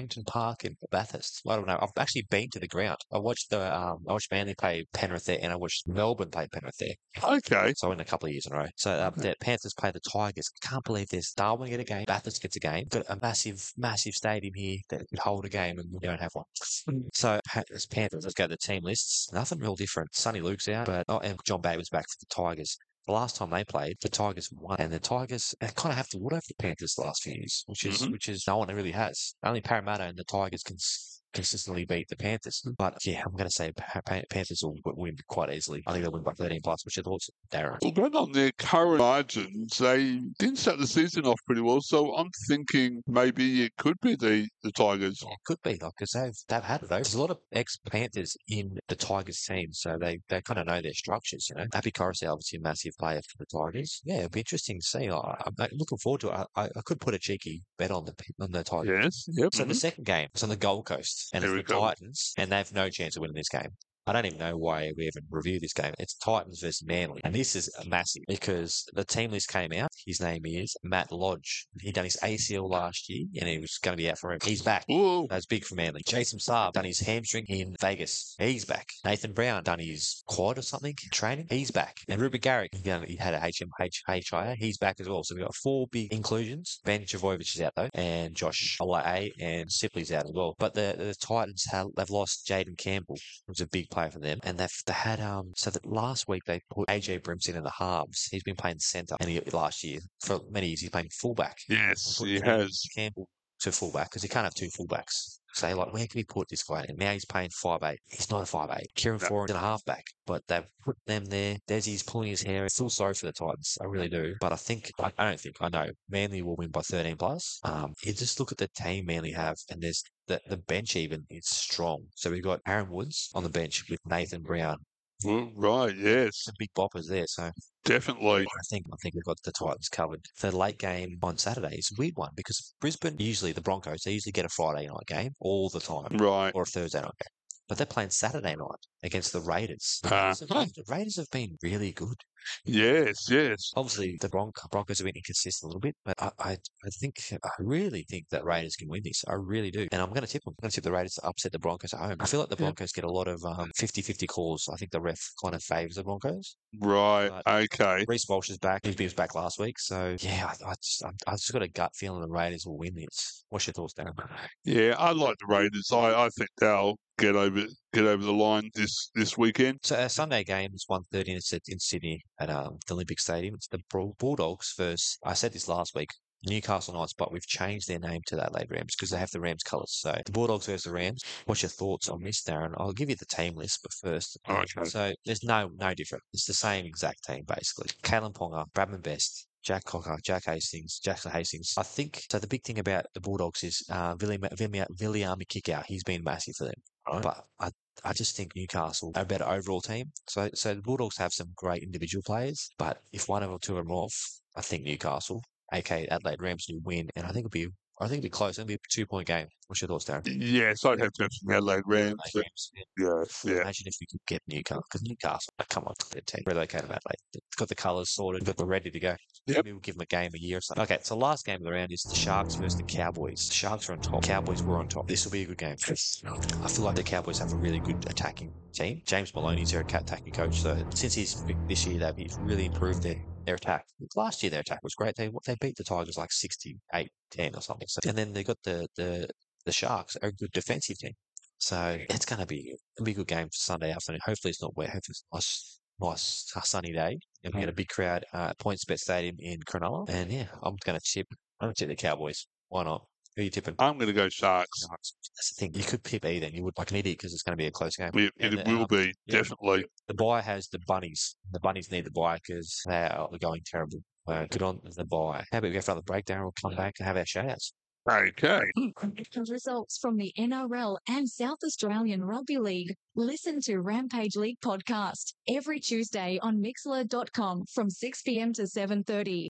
in Bathurst. I don't know. I've actually been to the ground. I watched Manly play Penrith there, and I watched Melbourne play Penrith there. Okay. So in a couple of years in a row. So the Panthers play the Tigers. I can't believe this. Darwin get a game. Bathurst gets a game. Got a massive stadium here that could hold a game, and we don't have one. So as Panthers, let's go to the team lists. Nothing real different. Sonny Luke's out, and John Bay was back for the Tigers. The last time they played, the Tigers won, and the Tigers kind of have to water over the Panthers the last few years, which is no one really has. Only Parramatta and the Tigers can consistently beat the Panthers. But yeah, I'm going to say Panthers will win quite easily. I think they'll win by 13 plus. What's your thoughts, Darren? Well, going on their current margins, they didn't start the season off pretty well, so I'm thinking maybe it could be the Tigers. Yeah, it could be, because they've had it. There's a lot of ex-Panthers in the Tigers team, so they kind of know their structures, Happy Coruscant, obviously a massive player for the Tigers. Yeah, it'll be interesting to see. I'm looking forward to it. I could put a cheeky bet on the Tigers. Yes, yep. So the second game, it's on the Gold Coast. And it's the Titans, and they have no chance of winning this game. I don't even know why we even review this game. It's Titans versus Manly. And this is massive because the team list came out. His name is Matt Lodge. He done his ACL last year and he was going to be out forever. He's back. Whoa. That's big for Manly. Jason Saab done his hamstring in Vegas. He's back. Nathan Brown done his quad or something in training. He's back. And Ruben Garrick, he had a HIA. He's back as well. So we've got 4 big inclusions. Ben Trbojevic is out though. And Josh Ola'e and Sipley's out as well. But the Titans they've lost Jaden Campbell, who's a big player for them, and they had so that last week they put AJ Brimson in the halves. He's been playing centre, and last year for many years he's playing fullback. Yes, he has. Campbell to fullback because he can't have 2 fullbacks. So where can we put this guy in? Now he's playing 5'8". He's not a 5'8". Kieran Foran's in a halfback, but they've put them there. Desi's pulling his hair. I feel sorry for the Titans. I really do. But I know Manly will win by 13 plus. You just look at the team Manly have, and there's the bench even is strong. So we've got Aaron Woods on the bench with Nathan Brown. Well, right, yes. Some big boppers there, so definitely. I think we've got the Titans covered. The late game on Saturday is a weird one because Brisbane, usually the Broncos, they usually get a Friday night game all the time. Right. Or a Thursday night game. But they're playing Saturday night against the Raiders. The Raiders have been really good. Yes. Obviously, the Broncos have been inconsistent a little bit, but I really think that Raiders can win this. I really do. And I'm going to tip them. I'm going to tip the Raiders to upset the Broncos at home. I feel like the Broncos get a lot of 50-50 calls. I think the ref kind of favours the Broncos. Right. Okay. Reece Walsh is back. He was back last week. So, yeah, I just got a gut feeling the Raiders will win this. What's your thoughts, Darren? Yeah, I like the Raiders. I think they'll get over the line this weekend. So our Sunday game is 1:30 in Sydney at the Olympic Stadium. It's the Bulldogs versus, I said this last week, Newcastle Knights, but we've changed their name to the Adelaide Rams because they have the Rams colours. So the Bulldogs versus the Rams. What's your thoughts on this, Darren? I'll give you the team list, but first. Okay. So there's no different. It's the same exact team, basically. Kalen Ponga, Bradman Best, Jack Cocker, Jackson Hastings. I think, so the big thing about the Bulldogs is Viliami Kikau. He's been massive for them. Right. But I just think Newcastle are a better overall team. So the Bulldogs have some great individual players, but if one or two of them are off, I think Newcastle, aka Adelaide Rams, will win, and I think it'll be close. It'll be a 2-point game. What's your thoughts, Darren? Yes, I'd have to have some Adelaide Rams. Yes. Imagine if we could get Newcastle, because Newcastle, come on, their team relocated to Adelaide. They've got the colours sorted, they're ready to go. Yep. Maybe we'll give them a game a year or something. Okay, so last game of the round is the Sharks versus the Cowboys. The Sharks are on top. Cowboys were on top. This will be a good game. I feel like the Cowboys have a really good attacking team. James Maloney's their attacking coach, so since he's this year, they've really improved their attack. Last year, their attack was great. They beat the Tigers like 68-10 or something. So, and then they got the Sharks, are a good defensive team. So it's going to be a good game for Sunday afternoon. Hopefully it's not wet. Hopefully it's nice sunny day. And we get a big crowd at PointsBet Stadium in Cronulla. And yeah, I'm going to tip the Cowboys. Why not? Who are you tipping? I'm going to go Sharks. That's the thing. You could tip either, and you would like an idiot because it's going to be a close game. It will be, definitely. The buy has the bunnies. The bunnies need the buy because they are going terrible. Good on the buy. How about we go for another break, Darren? We'll come back and have our shoutouts. Okay. Results from the NRL and South Australian Rugby League. Listen to Rampage League podcast every Tuesday on Mixlr.com from 6 p.m. to 7:30.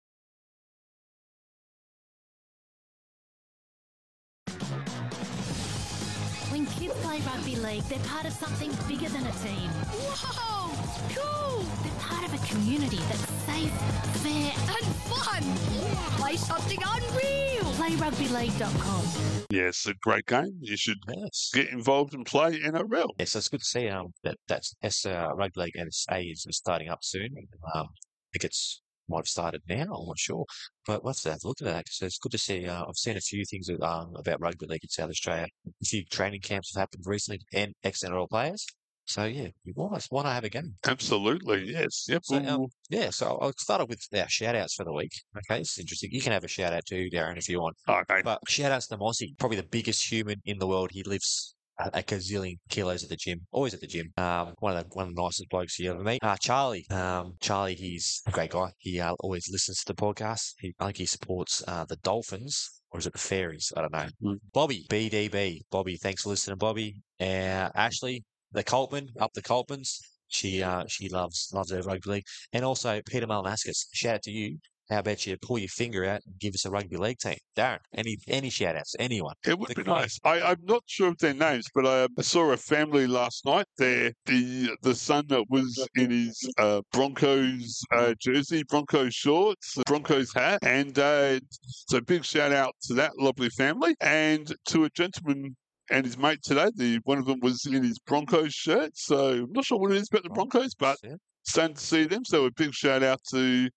When kids play rugby league, they're part of something bigger than a team. Whoa! Cool! They're part of a community that's safe, fair, and fun! Play something unreal! PlayRugbyLeague.com. Yes, a great game. You should get involved and play NRL. Yes, so it's good to see that's Rugby League NSA is starting up soon. I think it's might have started now. I'm not sure, but we'll have to have a look at that. So it's good to see. I've seen a few things about rugby league in South Australia. A few training camps have happened recently, and ex-NRL players. So yeah, why not have a game? Absolutely, yes. Yep. So, so I'll start off with our shout-outs for the week. Okay, this is interesting. You can have a shout-out too, Darren, if you want. Okay. But shout-outs to Mossy, probably the biggest human in the world. He lifts a gazillion kilos at the gym, always at the gym. One of the nicest blokes you ever meet. Charlie. Charlie, he's a great guy. He always listens to the podcast. I think he supports the Dolphins. Or is it the Fairies? I don't know. Bobby, BDB. Bobby, thanks for listening, Bobby. Ashley, the Coltman, up the Coltmans. She loves her rugby league. And also Peter Malinauskas. Shout out to you. How about you pull your finger out and give us a rugby league team? Darren, any shout-outs, anyone? It would be nice. I'm not sure of their names, but I saw a family last night there. The son that was in his Broncos jersey, Broncos shorts, Broncos hat. And so big shout-out to that lovely family. And to a gentleman and his mate today, one of them was in his Broncos shirt. So I'm not sure what it is about the Broncos, but starting to see them. So a big shout-out to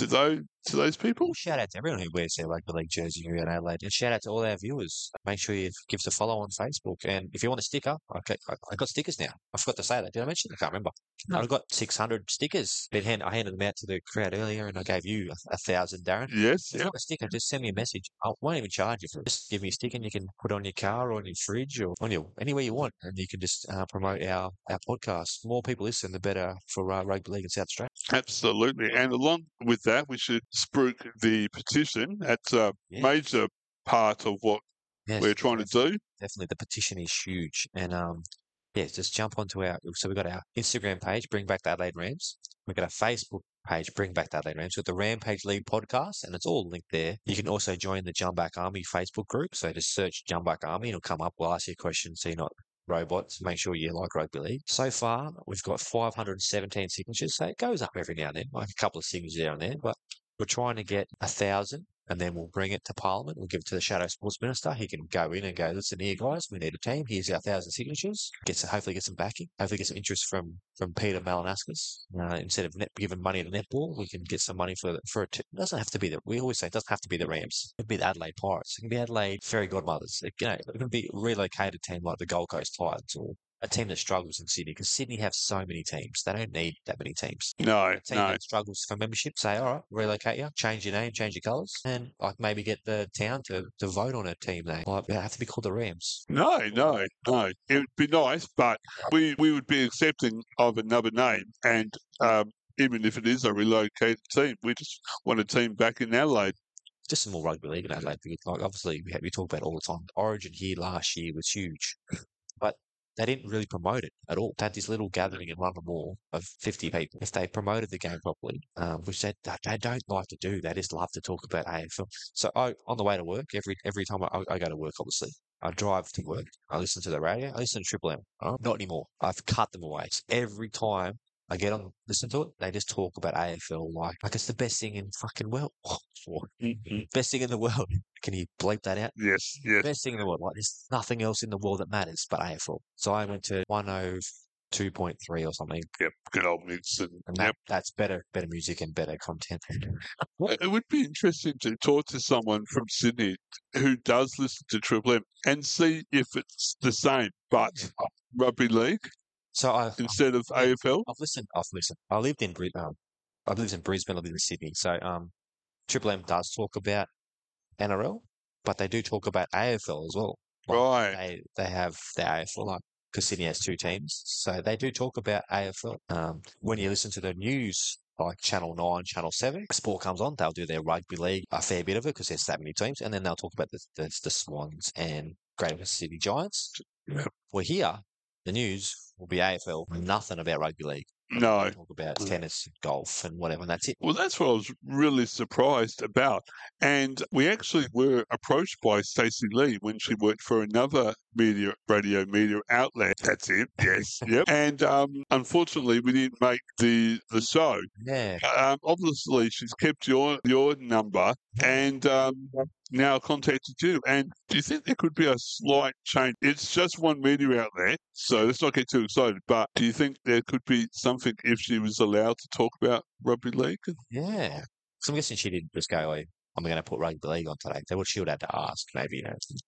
those people. Shout out to everyone who wears their rugby league jersey here in Adelaide, and shout out to all our viewers. Make sure you give us a follow on Facebook, and if you want a sticker, I got stickers now. I forgot to say that. Did I mention? I can't remember. No. I've got 600 stickers. I handed them out to the crowd earlier, and I gave you 1,000, Darren. Yes. If you want a sticker, just send me a message. I won't even charge you for it. Just give me a sticker, and you can put it on your car or on your fridge or anywhere you want, and you can just promote our podcast. The more people listen, the better for rugby league in South Australia. Absolutely, and along with that, we should spruik the petition. That's a major part of what we're trying to do. Definitely, the petition is huge, and just jump onto so we've got our Instagram page, Bring Back the Adelaide Rams. We've got our Facebook page, Bring Back the Adelaide Rams, with the Rampage League podcast, and it's all linked there. You can also join the Jumbuck Army Facebook group, so just search Jumbuck Army, and it'll come up. We'll ask you a question so you're not robots. Make sure you like rugby league. So far, we've got 517 signatures, so it goes up every now and then, like a couple of signatures there and there, but we're trying to get 1,000, and then we'll bring it to Parliament. We'll give it to the Shadow Sports Minister. He can go in and go, listen here, guys, we need a team. Here's our 1,000 signatures. Hopefully get some backing. Hopefully get some interest from Peter Malinauskas. Instead of giving money to netball, we can get some money for it. Doesn't have to be we always say it doesn't have to be the Rams. It can be the Adelaide Pirates. It can be Adelaide Fairy Godmothers. It can be a relocated team like the Gold Coast Titans or a team that struggles in Sydney, because Sydney have so many teams. They don't need that many teams. No, a team that struggles for membership, say, all right, relocate you, change your name, change your colours, and maybe get the town to vote on a team name. They have to be called the Rams. No. It would be nice, but we would be accepting of another name, and even if it is a relocated team, we just want a team back in Adelaide. Just some more rugby league in Adelaide. Obviously, we talk about it all the time. Origin here last year was huge, but they didn't really promote it at all. They had this little gathering in London Mall of 50 people. If they promoted the game properly, which they don't like to do, they just love to talk about AFL. So on the way to work, every time I go to work, obviously, I drive to work, I listen to the radio, I listen to Triple M. Not anymore. I've cut them away. So every time I get on, listen to it, they just talk about AFL like it's the best thing in fucking world. Best thing in the world. Can you bleep that out? Yes. Best thing in the world. Like, there's nothing else in the world that matters but AFL. So I went to 102.3 or something. Yep, good old mix. And that's better music and better content. Well, it would be interesting to talk to someone from Sydney who does listen to Triple M and see if it's the same, but rugby league. So instead of AFL? I've listened. I lived in Brisbane. I lived in Sydney. So Triple M does talk about NRL, but they do talk about AFL as well. Right. They have the AFL, like, because Sydney has 2 teams. So they do talk about AFL. When you listen to the news, like Channel 9, Channel 7, sport comes on, they'll do their rugby league, a fair bit of it because there's so many teams, and then they'll talk about the Swans and Great Western Sydney Giants. Yep. Well, here, the news will be AFL, nothing about rugby league. No. Talk about tennis, golf, and whatever, and that's it. Well, that's what I was really surprised about. And we actually were approached by Stacey Lee when she worked for another radio media outlet. That's it. Yes. Yep. And unfortunately, we didn't make the show. Yeah. Obviously, she's kept your number and now contacted you. And do you think there could be a slight change? It's just one media outlet, so let's not get too excited. But do you think there could be something if she was allowed to talk about rugby league? Yeah. So I'm guessing she didn't just go, I'm going to put rugby league on today. She would have to ask, maybe,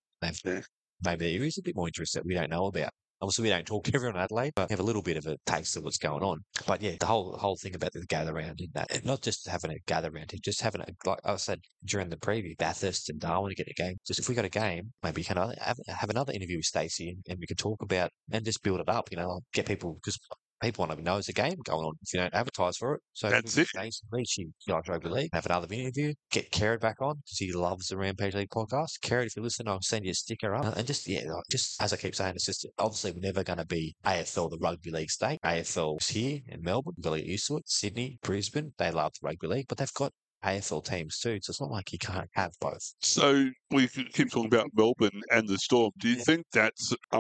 maybe there is a bit more interest that we don't know about. Obviously, we don't talk to everyone in Adelaide, but we have a little bit of a taste of what's going on. But yeah, the whole thing about the gather round and that, and not just having a gather round, just having like I said during the preview, Bathurst and Darwin to get a game. Just if we got a game, maybe you can have another interview with Stacey and we can talk about and just build it up. Get people because. People want to know there's a game going on if you don't advertise for it. So that's it. She likes rugby league. Have another interview. Get Kerrod back on because he loves the Rampage League podcast. Kerrod, if you listen, I'll send you a sticker up. And just as I keep saying, it's just obviously we're never going to be AFL, the rugby league state. AFL's here in Melbourne. We've got to get used to it. Sydney, Brisbane, they love the rugby league, but they've got AFL teams too, so it's not like you can't have both. So we keep talking about Melbourne and the Storm. Do you think that's a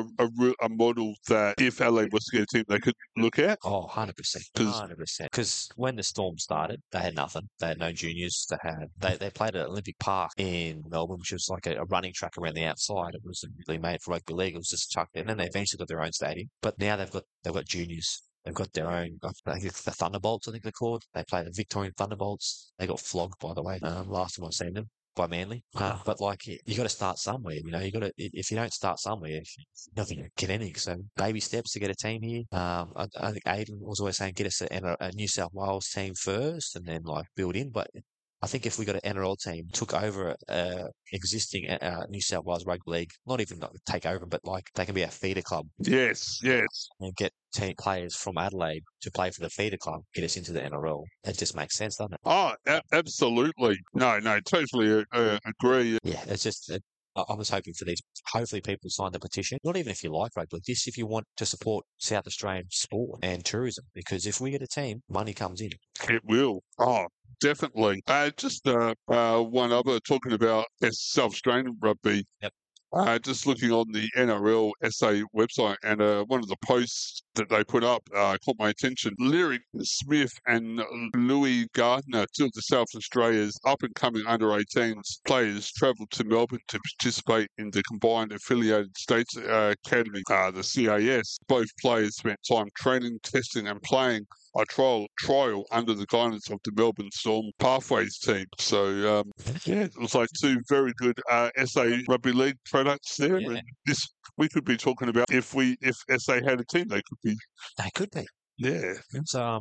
model that if LA was to get a team they could look at? Oh, 100%. 100%. Because when the Storm started, they had nothing. They had no juniors. They played at Olympic Park in Melbourne, which was like a running track around the outside. It wasn't really made for rugby league. It was just chucked in. And then they eventually got their own stadium. But now they've got juniors. They've got their own, I think it's the Thunderbolts, I think they're called. They play the Victorian Thunderbolts. They got flogged, by the way, last time I've seen them by Manly. But you got to start somewhere. You got to, if you don't start somewhere, you're not going to get anything. So baby steps to get a team here. I think Aiden was always saying, get us a New South Wales team first and then build in. But I think if we got an NRL team, took over existing New South Wales Rugby League, not even take over, but they can be a feeder club. Yes. And get players from Adelaide to play for the feeder club, get us into the NRL. It just makes sense, doesn't it? Oh, absolutely. No, totally agree. Yeah, it's just... I was hoping for these. Hopefully, people sign the petition. Not even if you like rugby, just if you want to support South Australian sport and tourism. Because if we get a team, money comes in. It will. Oh, definitely. Just one other talking about South Australian rugby. Yep. Just looking on the NRL SA website and one of the posts that they put up caught my attention. Lyric Smith and Louis Gardner, two of the South Australia's up-and-coming under-18s players, travelled to Melbourne to participate in the Combined Affiliated States Academy, the CAS. Both players spent time training, testing and playing a trial under the guidance of the Melbourne Storm Pathways team. So, it was like two very good SA Rugby League products there. Yeah. And this we could be talking about if SA had a team, they could be. They could be. Yeah. So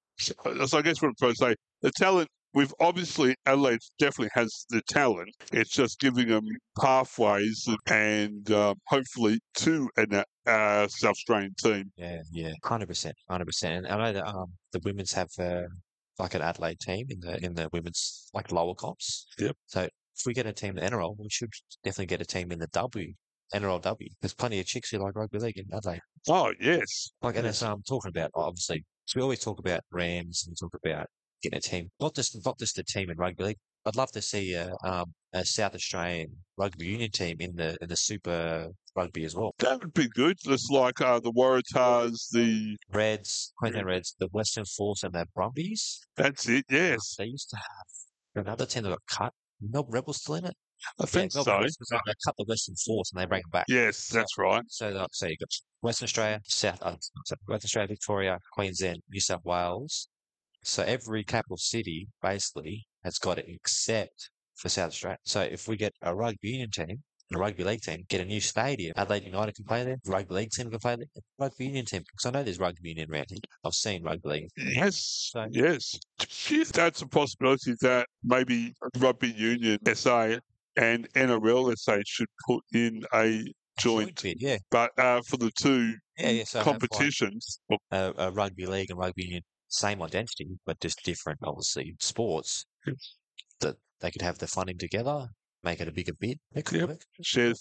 I guess what I'm trying to say, the talent, Adelaide definitely has the talent. It's just giving them pathways and hopefully to a South Australian team. Yeah, 100%. And I know that the women's have an Adelaide team in the women's lower comps. Yep. So if we get a team in the NRL, we should definitely get a team in the NRLW. There's plenty of chicks who like rugby league in Adelaide. Oh yes. And it's talking about obviously. So we always talk about Rams and talk about getting a team, not just a team in rugby league. I'd love to see a South Australian rugby union team in the Super Rugby as well. That would be good. Just like the Waratahs, the Reds, Queensland Reds, the Western Force, and the Brumbies. That's it. Yes. They used to have another team that got cut. Melbourne Rebels still in it. I think so. They cut the Western Force and they bring it back. Yes, that's right. So you got Western Australia, Western Australia, Victoria, Queensland, New South Wales. So every capital city basically has got it except for South Australia. So if we get a rugby union team, a rugby league team, get a new stadium, Adelaide United can play there, rugby league team can play there, rugby union team, because I know there's rugby union around here. I've seen rugby league. Yes, yes. If that's a possibility that maybe rugby union SA and NRL, let's say, should put in a joint bid, yeah. But for the two So have, like, competitions, rugby league and rugby union, same identity, but just different, obviously, sports, that they could have the funding together, make it a bigger bid. It could work. Share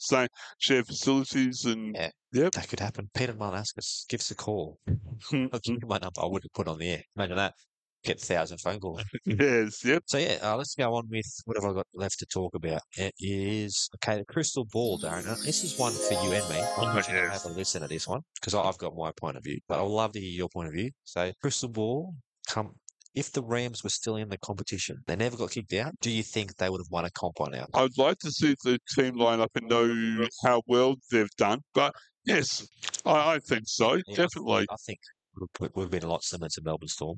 facilities, and that could happen. Peter Malaskis, give us a call. I'll give you my number. I wouldn't put on the air. Imagine that. Get 1,000 phone calls. Yes, yep. So let's go on with what have I got left to talk about. It is the crystal ball, Darren. Now, this is one for you and me. I want you to have a listen to this one because I've got my point of view, but I'd love to hear your point of view. So, crystal ball, if the Rams were still in the competition, they never got kicked out, do you think they would have won a comp by now? I'd like to see the team line up and know how well they've done, but yes, I think so, definitely. I think we've been a lot similar to Melbourne Storm.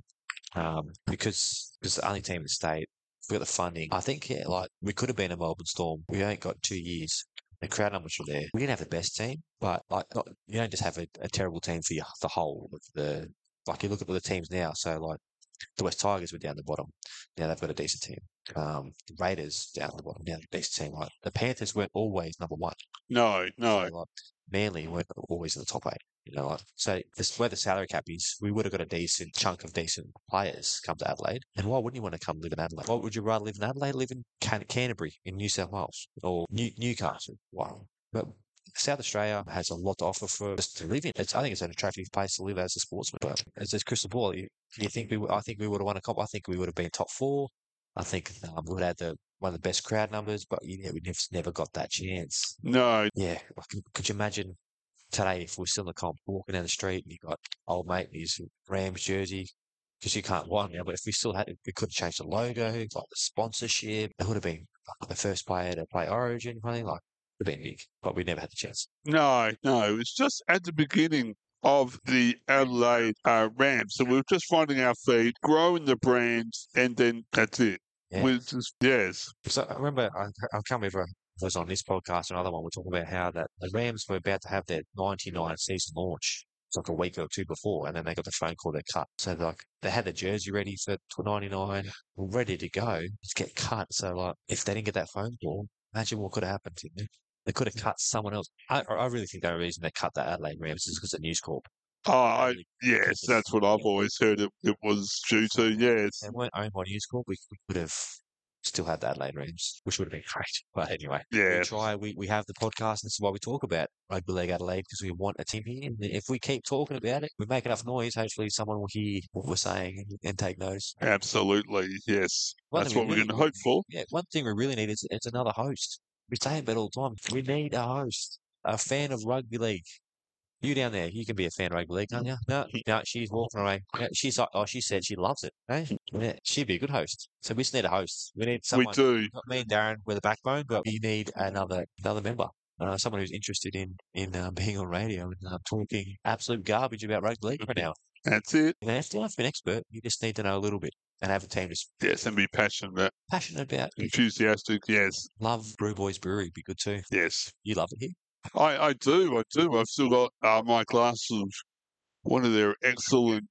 Because the only team that stayed, we got the funding. I think, we could have been a Melbourne Storm. We ain't got 2 years. The crowd numbers were there. We didn't have the best team, but you don't just have a terrible team for the whole of the. You look at the teams now. So the West Tigers were down the bottom. Now they've got a decent team. The Raiders down the bottom. Now they're a decent team. The Panthers weren't always number one. No. So, Manly weren't always in the top 8. So where the salary cap is, we would have got a decent chunk of decent players come to Adelaide. And why wouldn't you want to come live in Adelaide? Why would you rather live in Adelaide, live in Canterbury in New South Wales or Newcastle? Wow. But South Australia has a lot to offer for us to live in. I think it's an attractive place to live as a sportsman. But as a crystal ball, I think we would have won a comp. I think we would have been top 4. I think we would have had one of the best crowd numbers, but we never got that chance. No. Yeah. Could you imagine today if we're still in the comp, walking down the street and you got old mate in his Rams jersey, because you can't buy them now, but if we still had it, we could have changed the logo, the sponsorship. It would have been the first player to play Origin, it would have been big, but we never had the chance. No. It's just at the beginning of the Adelaide Rams. So we're just finding our feet, growing the brand, and then that's it. Yes. So I remember I can't remember. I was on this podcast, another one, we're talking about how that the Rams were about to have their 99 season launch. It's like a week or two before, and then they got the phone call they're cut. So they had the jersey ready for 99, ready to go, just get cut. So if they didn't get that phone call, imagine what could have happened to them. They could have cut someone else. I really think the only reason they cut the Adelaide Rams is because of News Corp. Yes, that's what I've always heard it was due to, yes. If they weren't owned by News Corp, we could have still had the Adelaide Rams, which would have been great. But anyway, we have the podcast, and this is why we talk about Rugby League Adelaide, because we want a team here. And if we keep talking about it, we make enough noise, hopefully someone will hear what we're saying and take notice. Absolutely, yes. That's what we're going to hope for. Yeah, one thing we really need is another host. We say it all the time. We need a host, a fan of rugby league. You down there, you can be a fan of rugby league, can't you? No, she's walking away. She's like, she said she loves it. Eh? Yeah, she'd be a good host. So we just need a host. We need someone. We do. Not me and Darren, we're the backbone, but we need another member. Someone who's interested in being on radio and talking absolute garbage about rugby league right now. That's it. You don't have to be an expert. You just need to know a little bit and have a team just... Yes, and be passionate about. Enthusiastic, yes. Love Brew Boys Brewery. Be good too. Yes. You love it here? I do. I've still got my glass of one of their excellent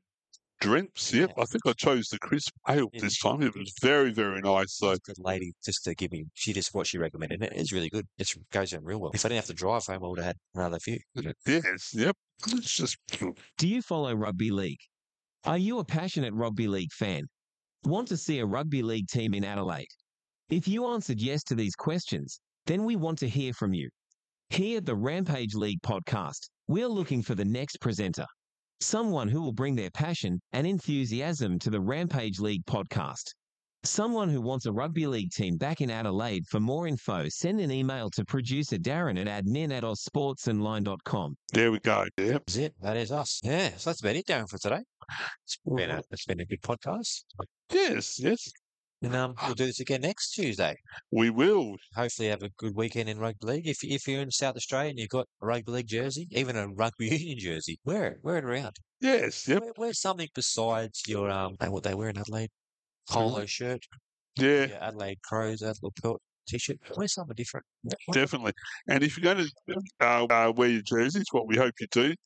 drinks. Yep, I think I chose the crisp ale this time. It was very, very nice. So, good lady, just to give me, what she recommended. It is really good. It goes down real well. If I didn't have to drive home, I would have had another few. Yes, yep. It's just. Do you follow rugby league? Are you a passionate rugby league fan? Want to see a rugby league team in Adelaide? If you answered yes to these questions, then we want to hear from you. Here at the Rampage League podcast, we're looking for the next presenter. Someone who will bring their passion and enthusiasm to the Rampage League podcast. Someone who wants a rugby league team back in Adelaide. For more info, send an email to producer Darren at admin@aussportsonline.com. There we go. Yep. That's it. That is us. Yeah, so that's about it, Darren, for today. It's been a good podcast. Yes. And we'll do this again next Tuesday. We will. Hopefully have a good weekend in rugby league. If you're in South Australia and you've got a rugby league jersey, even a rugby union jersey, wear it around. Yes, yep. Wear something besides your what they wear in Adelaide. Polo shirt. Yeah. Your Adelaide Crows, Adelaide Pelt t-shirt. Wear something different. Definitely. And if you're going to wear your jerseys, what we hope you do,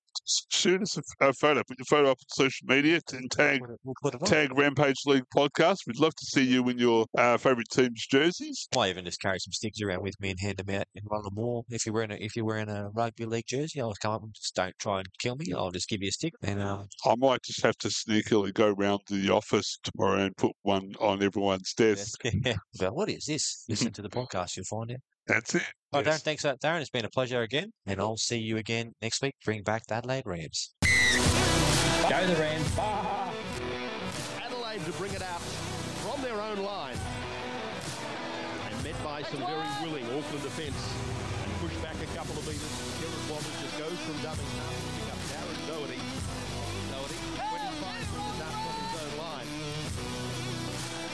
shoot us a photo. Put your photo up on social media and tag We'll put it on. tag Rampage League podcast. We'd love to see you in your favourite team's jerseys. Might even just carry some stickers around with me and hand them out and run them all. If you're wearing a rugby league jersey, I'll come up and just don't try and kill me. I'll just give you a stick. And I might just have to sneakily go round to the office tomorrow and put one on everyone's desk. Well, what is this? Listen to the podcast, you'll find out. That's it. Oh, Darren, thanks, Darren. It's been a pleasure again, and I'll see you again next week. Bring back the Adelaide Rams. Go the Rams. Adelaide to bring it out from their own line. And met by some very willing Auckland defence. And pushed back a couple of metres. Garrett Walters just goes from dumbing half to pick up Darren Doherty. Doherty, 25 metres out from his own line.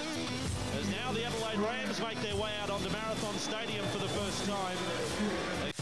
As now the Adelaide Rams make their way out onto Marathon Stadium for the first time.